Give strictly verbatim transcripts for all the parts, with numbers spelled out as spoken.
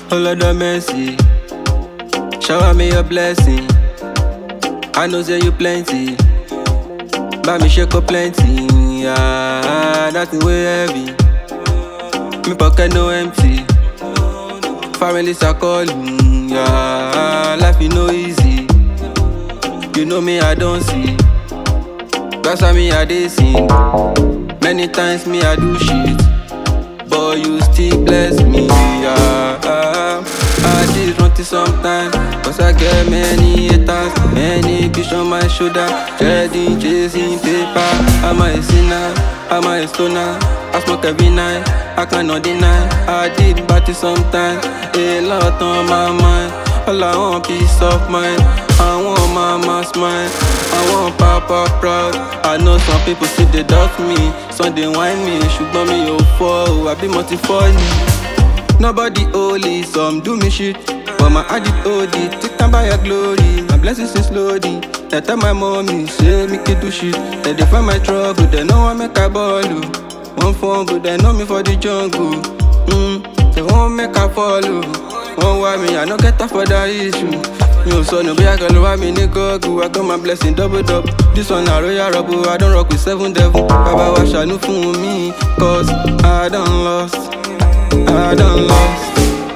Oh Lord of mercy, shower me your blessing. I know say you plenty, but me shake up plenty. Yeah, nothing way heavy. Me pocket no empty. Families are calling. Yeah, life is no easy. You know me, I don't see. That's why me I dey sing. Many times me I do shit, but you still bless me. Yeah, I did run to sometime, cause I get many haters, many bitch on my shoulder, dreading, chasing paper. I'm a sinner, I'm a stoner, I smoke every night, I cannot deny. I did party sometime, a lot on my mind. All I want peace of mind, I want mama smile, I want papa proud. I know some people see they doubt me, some they whine me, ṣùgbọ́n mi ò fọ́, I be multi funny. Nobody holy, some do me shit, but my heart it hold it. Take time by your glory, my blessings is loading. They tell my mommy, say me can do shit. They dey find my trouble, they know I make a ball. One phone good, they know me for the jungle. Mm, they won't make a follow. Won't worry me, I no get up for that issue. You son, no be I can love me, nigga. I got my blessing double double. This one a royal rubble, I don't rock with seven devil. Baba wash I know for me, cause I done lost, I done lost.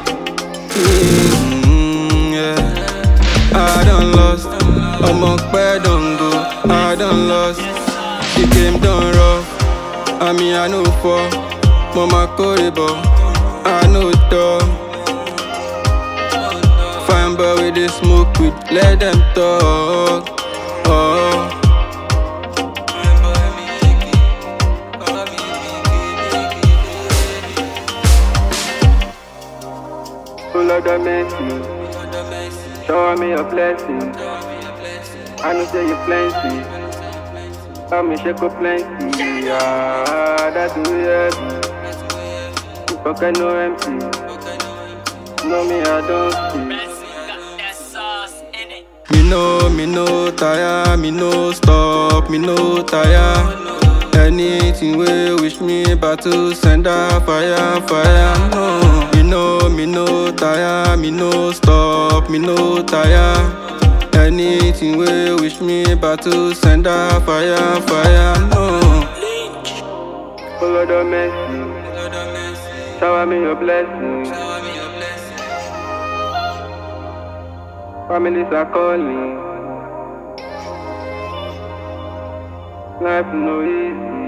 Mm, yeah, I done lost. I'm on bed, don't go. I done lost. The game done rough. I mean I know for Mama Koribo, I know dumb. Fine boy with the smoke with, let them talk. Oh. Oh Lord of mercy, shower me your blessing. I know say you plenty, help me shake up plenty. Yeah, that's the way. Pocket no empty, know me I don't see. Me no, me no tire, me no stop, me no tire. Anything we wish me battle, send a fire, fire. No, me no, me no tire, me no stop, me no tire. Anything we wish me battle, send a fire, fire. No. Oh Lord of mercy, shower me your blessing. Families are calling. Life no easy.